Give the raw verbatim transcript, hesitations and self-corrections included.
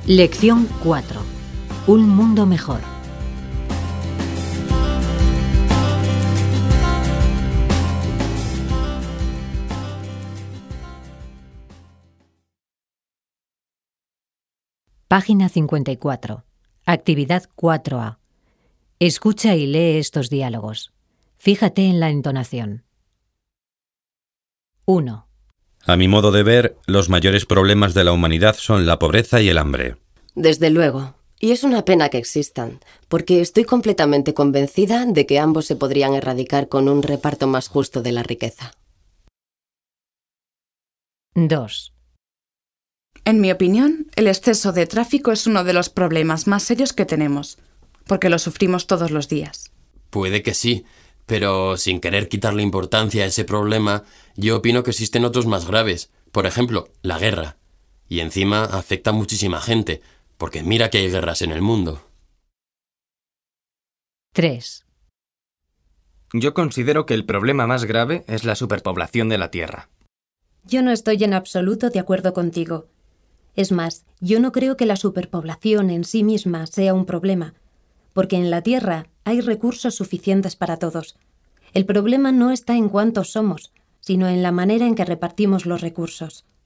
Lección cuatro. Un mundo mejor. Página cincuenta y cuatro. Actividad cuatro A. Escucha y lee estos diálogos. Fíjate en la entonación. uno. A mi modo de ver, los mayores problemas de la humanidad son la pobreza y el hambre. Desde luego. Y es una pena que existan, porque estoy completamente convencida de que ambos se podrían erradicar con un reparto más justo de la riqueza. dos. En mi opinión, el exceso de tráfico es uno de los problemas más serios que tenemos, porque lo sufrimos todos los días. Puede que sí, pero sin querer quitarle importancia a ese problema, yo opino que existen otros más graves. Por ejemplo, la guerra. Y encima afecta a muchísima gente, porque mira que hay guerras en el mundo. tres. Yo considero que el problema más grave es la superpoblación de la Tierra. Yo no estoy en absoluto de acuerdo contigo. Es más, yo no creo que la superpoblación en sí misma sea un problema, porque en la Tierra hay recursos suficientes para todos. El problema no está en cuántos somos, sino en la manera en que repartimos los recursos.